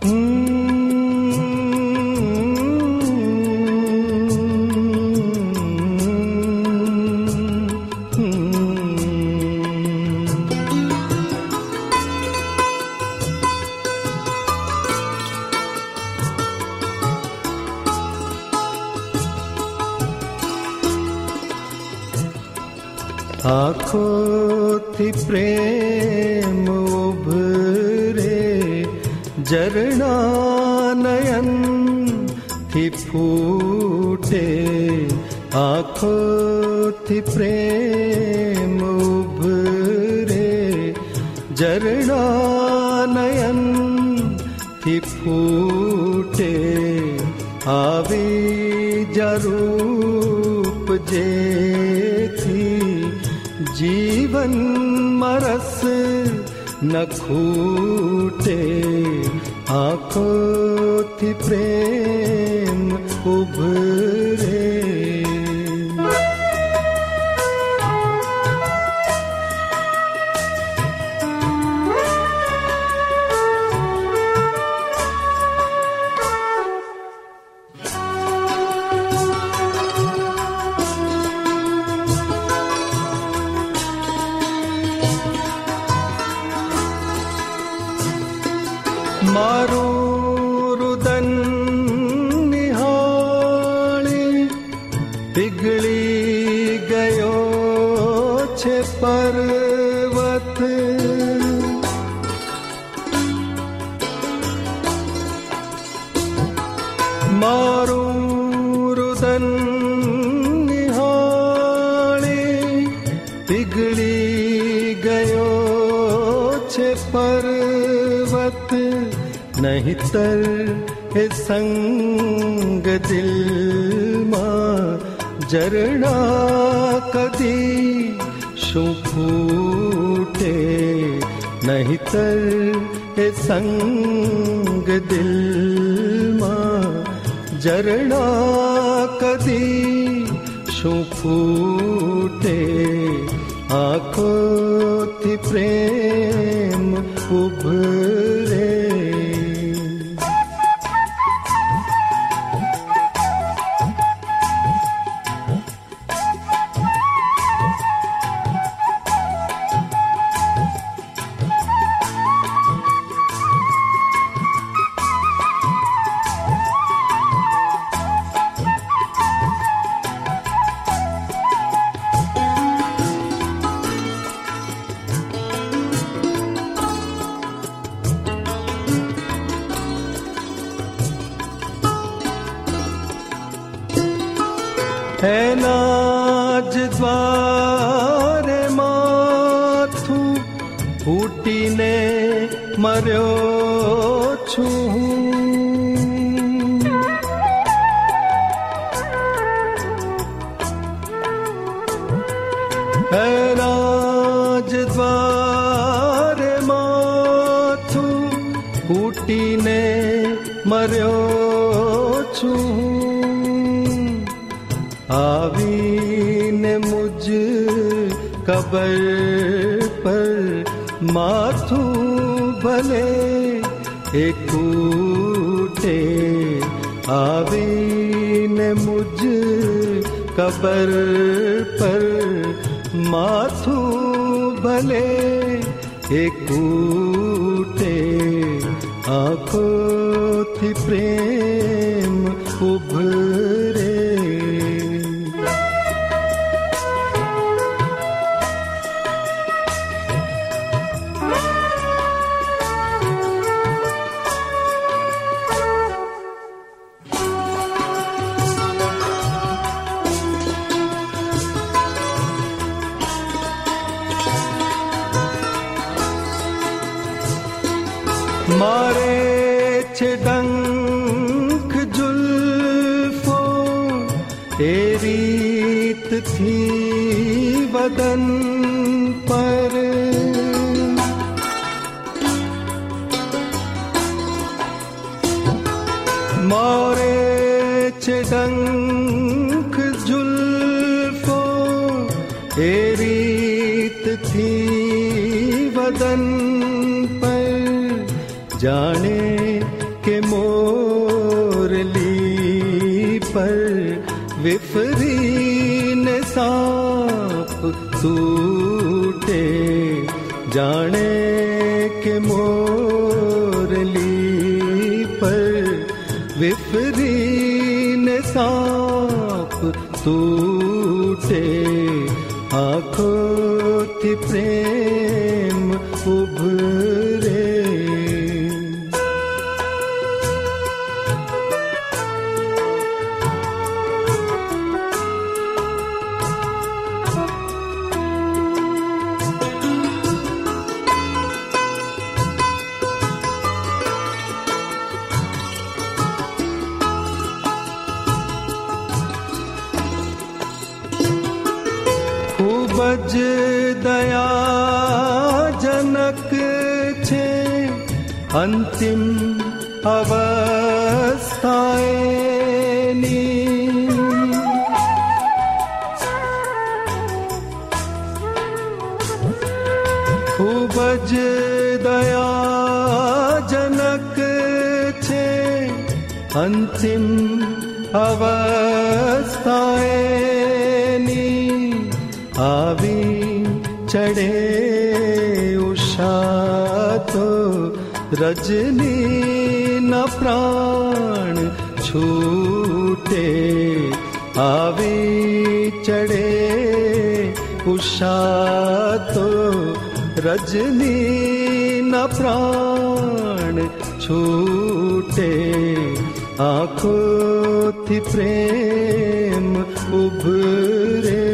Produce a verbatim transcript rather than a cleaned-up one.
आँखों थी प्रेम उभरे झरना नयन थी फूटे, आँखों थी प्रेम उभरे झरना नयन थी फूटे, आवी जरूप जे थी जीवन मरस न खूटे, आँखों थी प्रेम उभरे। मारू रुदन निहाली पिघली गयो छे पर्वत, मारू रुदन निहाली पिघली गयो छे पर्वत, नहीं तर हे संग दिल मां झरना कदी शू फूटे, नहीं तर हे संग दिल मां झरना कदी शू फूटे, आँखों थी प्रेम उभरे। है नाज द्वारे माथू फूटीने मर्यो छू, है नाज द्वारे माथू फूटीने मर्यो छू, आवीने मुझ कबर पर माथू भले एकूटे, आवीने मुझ कबर पर माथू भले एकूटे, आँखों थी प्रेम उभरे। मारे छे डंक जुल्फो ए रीत थी बदन पर, मारे छे डंक जुल्फो ए रीत थी बदन पर, जाने के मोरली पर विफरीन सांप सूटे, जाने के मोरली पर विफरीन सांप सूटे, आँखों थी प्रेम उभरे। खूबज दया जनक छे अंतिम अवस्थाएनी, खूबज दया जनक छे अंतिम अवस्थाएनी, आवी चढ़े उषा तो रजनी न प्राण छूटे, आवी चढ़े उषा तो रजनी न प्राण छूटे, आँखों थी प्रेम उभरे।